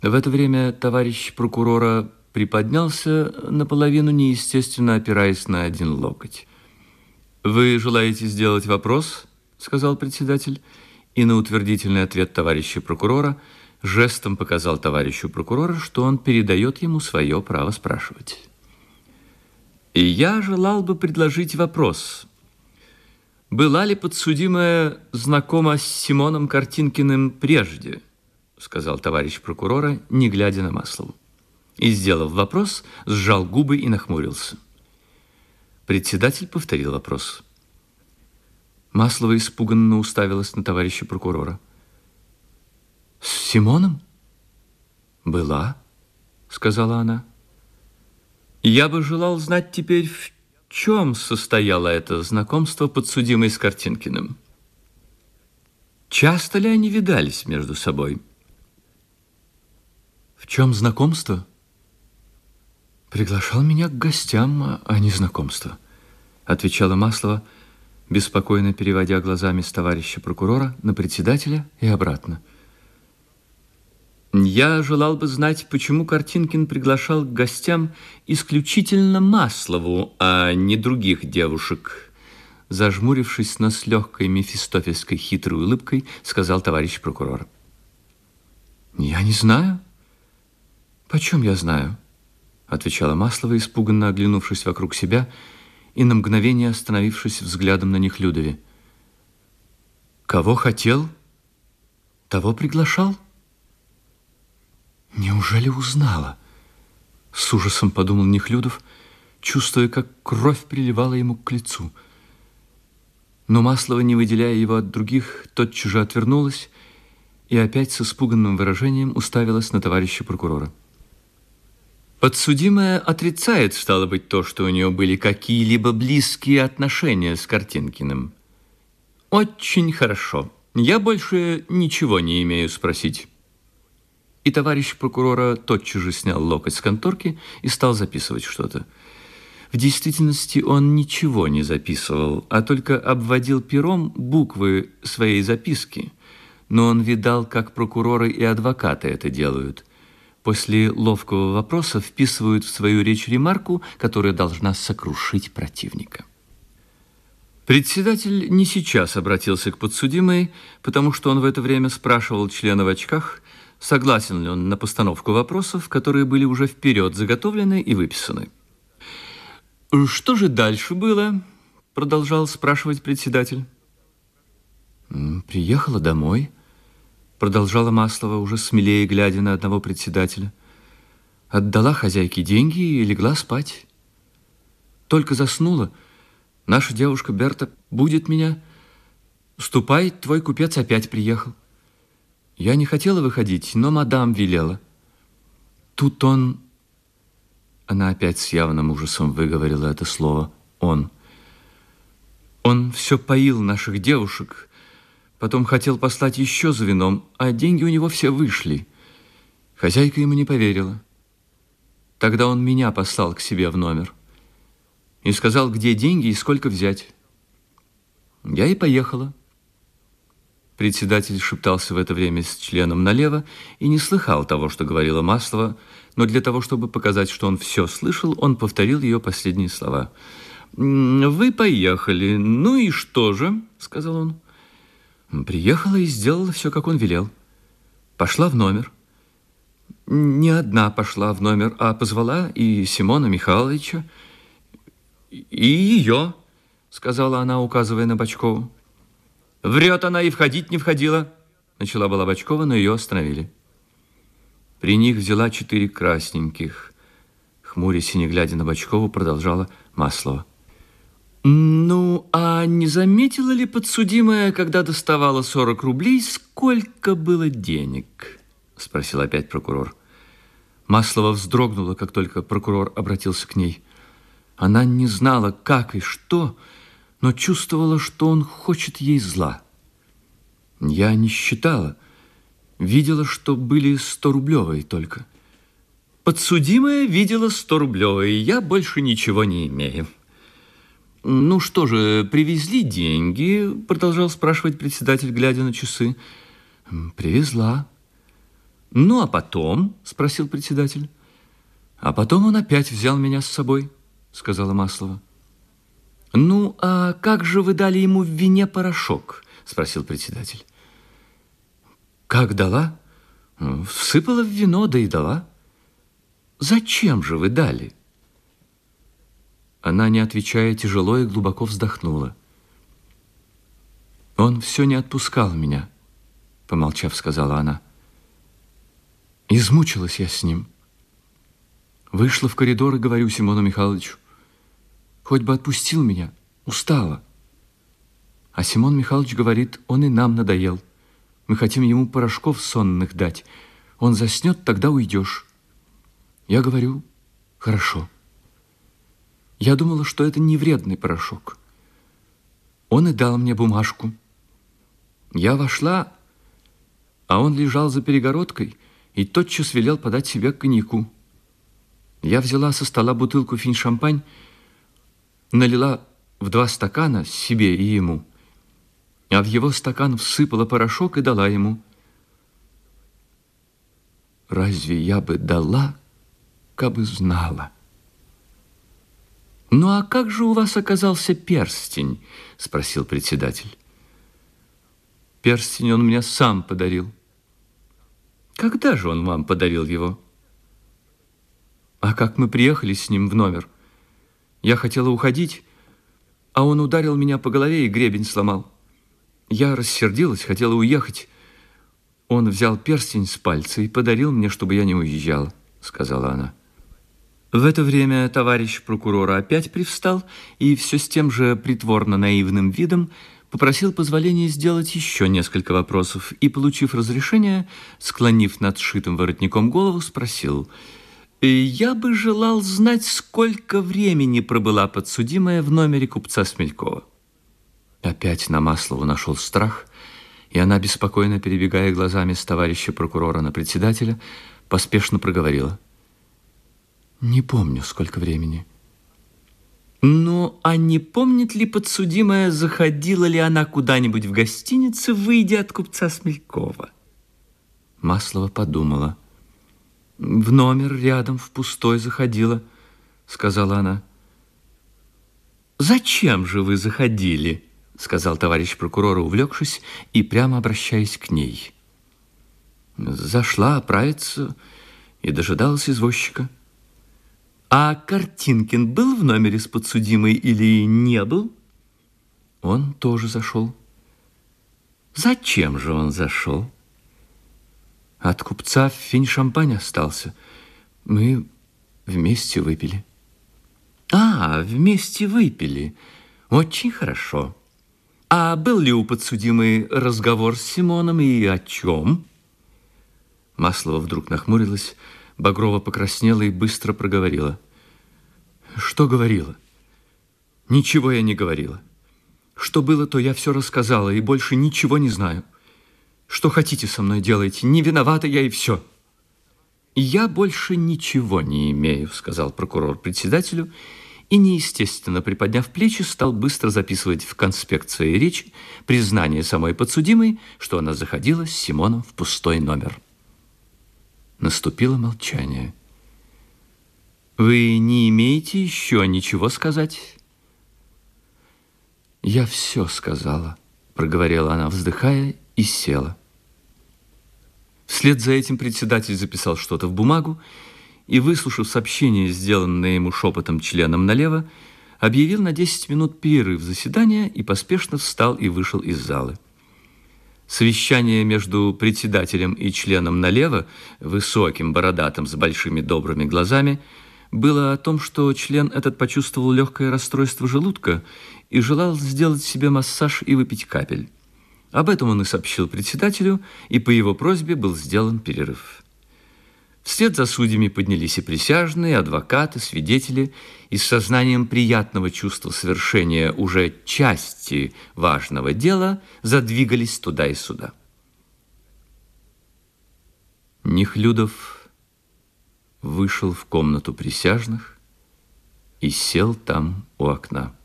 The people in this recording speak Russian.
В это время товарищ прокурора приподнялся наполовину, неестественно опираясь на один локоть. «Вы желаете сделать вопрос?» – сказал председатель, и на утвердительный ответ товарища прокурора жестом показал товарищу прокурора, что он передает ему свое право спрашивать. «И я желал бы предложить вопрос. Была ли подсудимая знакома с Симоном Картинкиным прежде?» – сказал товарищ прокурора, не глядя на Маслову. И, сделав вопрос, сжал губы и нахмурился. Председатель повторил вопрос. Маслова испуганно уставилась на товарища прокурора. «С Симоном?» «Была», — сказала она. «Я бы желал знать теперь, в чем состояло это знакомство подсудимой с Картинкиным. Часто ли они видались между собой?» «В чем знакомство?» «Приглашал меня к гостям, а не знакомство», — отвечала Маслова, беспокойно переводя глазами с товарища прокурора на председателя и обратно. «Я желал бы знать, почему Картинкин приглашал к гостям исключительно Маслову, а не других девушек», зажмурившись, но с легкой мефистофельской хитрой улыбкой, сказал товарищ прокурор. «Я не знаю». «Почем я знаю?» отвечала Маслова, испуганно оглянувшись вокруг себя и на мгновение остановившись взглядом на Нехлюдове. «Кого хотел, того приглашал?» «Неужели узнала?» С ужасом подумал Нехлюдов, чувствуя, как кровь приливала ему к лицу. Но Маслова, не выделяя его от других, тотчас же отвернулась и опять с испуганным выражением уставилась на товарища прокурора. «Подсудимая отрицает, стало быть, то, что у нее были какие-либо близкие отношения с Картинкиным. Очень хорошо. Я больше ничего не имею спросить». И товарищ прокурора тотчас же снял локоть с конторки и стал записывать что-то. В действительности он ничего не записывал, а только обводил пером буквы своей записки. Но он видал, как прокуроры и адвокаты это делают. После ловкого вопроса вписывают в свою речь ремарку, которая должна сокрушить противника. Председатель не сейчас обратился к подсудимой, потому что он в это время спрашивал члена в очках, согласен ли он на постановку вопросов, которые были уже вперед заготовлены и выписаны. «Что же дальше было?» – продолжал спрашивать председатель. «Приехала домой», – продолжала Маслова, уже смелее глядя на одного председателя. «Отдала хозяйке деньги и легла спать. Только заснула. Наша девушка Берта будет меня. Ступай, твой купец опять приехал. Я не хотела выходить, но мадам велела. Тут он...» Она опять с явным ужасом выговорила это слово «он». «Он все поил наших девушек, потом хотел послать еще за вином, а деньги у него все вышли. Хозяйка ему не поверила. Тогда он меня послал к себе в номер и сказал, где деньги и сколько взять. Я и поехала». Председатель шептался в это время с членом налево и не слыхал того, что говорила Маслова, но для того, чтобы показать, что он все слышал, он повторил ее последние слова. «Вы поехали. Ну и что же?» – сказал он. «Приехала и сделала все, как он велел. Пошла в номер. Не одна пошла в номер, а позвала и Симона Михайловича, и ее», – сказала она, указывая на Бочкову. «Врет она и входить не входила», – начала была Бочкова, но ее остановили. При них взяла 4 красненьких. Хмурясь и не глядя на Бочкову, продолжала Маслова. «Ну, а не заметила ли подсудимая, когда доставала 40 рублей, сколько было денег?» – спросил опять прокурор. Маслова вздрогнула, как только прокурор обратился к ней. Она не знала, как и что, но чувствовала, что он хочет ей зла. «Я не считала. Видела, что были 100-рублевые только». «Подсудимая видела 100-рублевые. Я больше ничего не имею». «Ну что же, привезли деньги?» – продолжал спрашивать председатель, глядя на часы. «Привезла». «Ну, а потом?» – спросил председатель. «А потом он опять взял меня с собой», – сказала Маслова. «Ну, а как же вы дали ему в вине порошок?» – спросил председатель. «Как дала? Всыпала в вино, да и дала». «Зачем же вы дали?» Она, не отвечая, тяжело и глубоко вздохнула. «Он все не отпускал меня», – помолчав, сказала она. «Измучилась я с ним. Вышла в коридор и говорю Симону Михайловичу: хоть бы отпустил меня, устала. А Симон Михайлович говорит: он и нам надоел. Мы хотим ему порошков сонных дать. Он заснет, тогда уйдешь. Я говорю: хорошо. Я думала, что это не вредный порошок. Он и дал мне бумажку. Я вошла, а он лежал за перегородкой и тотчас велел подать себе коньяку. Я взяла со стола бутылку финь-шампань, налила в 2 стакана себе и ему, а в его стакан всыпала порошок и дала ему. Разве я бы дала, кабы знала? «Ну, а как же у вас оказался перстень?» – спросил председатель. «Перстень он мне сам подарил». «Когда же он вам подарил его?» «А как мы приехали с ним в номер? Я хотела уходить, а он ударил меня по голове и гребень сломал. Я рассердилась, хотела уехать. Он взял перстень с пальца и подарил мне, чтобы я не уезжала», – сказала она. В это время товарищ прокурора опять привстал и все с тем же притворно-наивным видом попросил позволения сделать еще несколько вопросов и, получив разрешение, склонив над сшитым воротником голову, спросил: «Я бы желал знать, сколько времени пробыла подсудимая в номере купца Смелькова». Опять на Маслову нашел страх, и она, беспокойно перебегая глазами с товарища прокурора на председателя, поспешно проговорила: «Не помню, сколько времени». «Ну, а не помнит ли подсудимая, заходила ли она куда-нибудь в гостинице, выйдя от купца Смелькова?» Маслова подумала. «В номер рядом, в пустой заходила», — сказала она. «Зачем же вы заходили?» — сказал товарищ прокурора, увлекшись и прямо обращаясь к ней. «Зашла оправиться и дожидалась извозчика». «А Картинкин был в номере с подсудимой или не был?» «Он тоже зашел». «Зачем же он зашел?» «От купца финь-шампань остался. Мы вместе выпили». «А, вместе выпили. Очень хорошо. А был ли у подсудимой разговор с Симоном и о чем?» Маслова вдруг нахмурилась, багрово покраснела и быстро проговорила. «Что говорила? Ничего я не говорила. Что было, то я все рассказала, и больше ничего не знаю. Что хотите со мной делайте, не виновата я и все». «Я больше ничего не имею», — сказал прокурор председателю, и, неестественно приподняв плечи, стал быстро записывать в конспект своей речи признание самой подсудимой, что она заходила с Симоном в пустой номер. Наступило молчание. «Вы не имеете еще ничего сказать?» «Я все сказала», — проговорила она, вздыхая, и села. Вслед за этим председатель записал что-то в бумагу и, выслушав сообщение, сделанное ему шепотом членом налево, объявил на 10 минут перерыв заседания и поспешно встал и вышел из залы. Совещание между председателем и членом налево, высоким, бородатым, с большими добрыми глазами, было о том, что член этот почувствовал легкое расстройство желудка и желал сделать себе массаж и выпить капель. Об этом он и сообщил председателю, и по его просьбе был сделан перерыв. Вслед за судьями поднялись и присяжные, адвокаты, свидетели, и с сознанием приятного чувства совершения уже части важного дела задвигались туда и сюда. Нехлюдов вышел в комнату присяжных и сел там у окна.